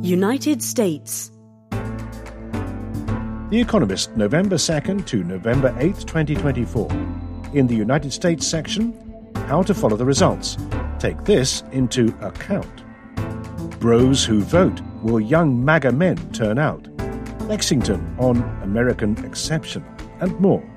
United States. The Economist, November 2nd to November 8th, 2024. In the United States section, how to follow the results. Take this into account. Bros who vote, will young MAGA men turn out? Lexington on American exception, and more.